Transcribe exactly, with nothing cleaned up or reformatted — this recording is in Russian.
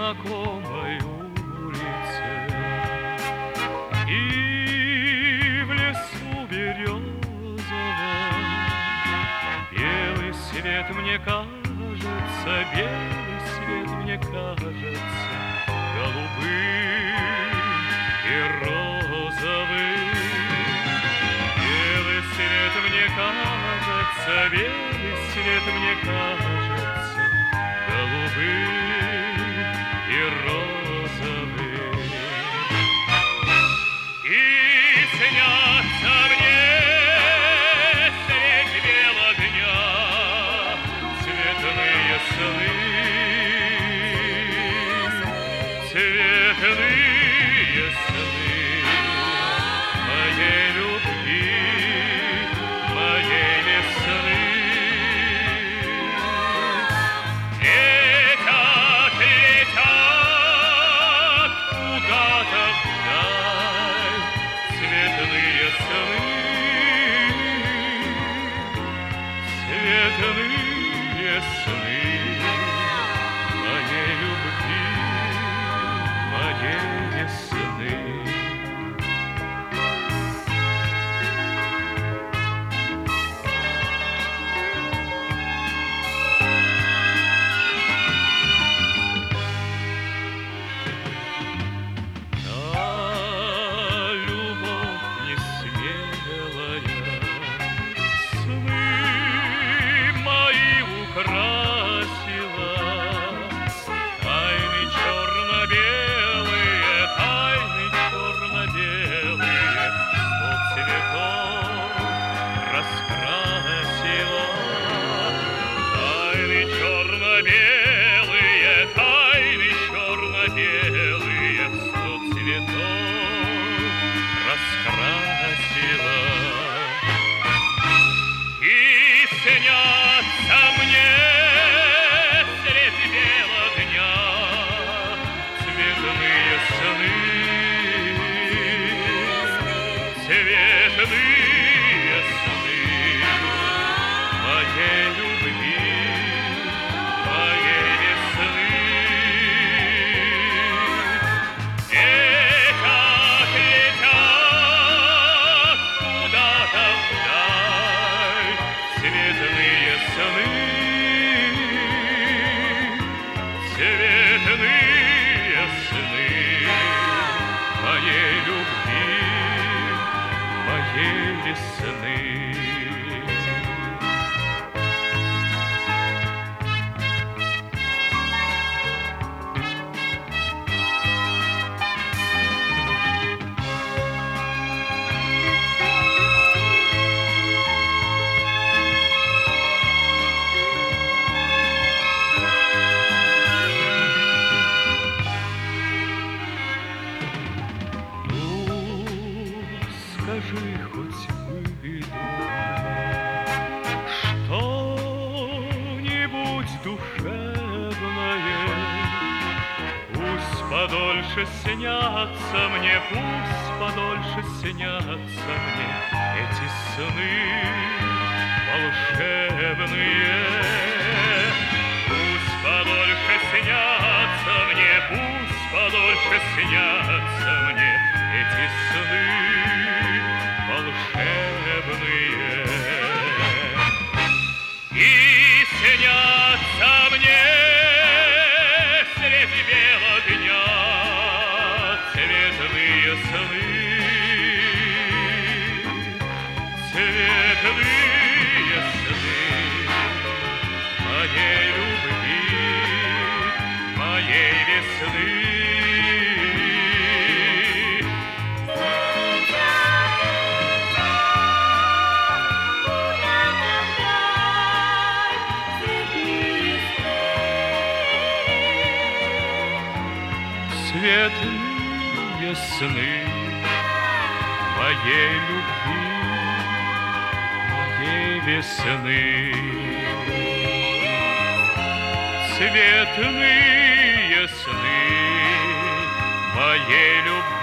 знакомой улице, и в лесу березовом белый свет мне кажется, белый свет мне кажется голубым и розовым. Белый свет мне кажется, белый свет мне кажется голубым и розовым. И снятся мне средь бела дня цветные сны, цветные сны моей любви, моей весны. Летят, летят куда-то вдаль цветные сны, цветные сны моей любви, моей весны. Снятся мне средь бела дня цветные сны, цветные сны моей любви, моей весны. Летят, летят куда-то вдаль цветные сны, цветные сны моей любви, моей весны. Скажи хоть выдумай что-нибудь душевное, пусть подольше снятся мне, пусть подольше снятся мне эти сны волшебные. Пусть подольше снятся мне, пусть подольше снятся мне эти сны волшебные. И снятся мне средь бела дня цветные сны, цветные сны моей любви, моей весны. Цветные сны моей любви, моей весны. Цветные сны моей любви,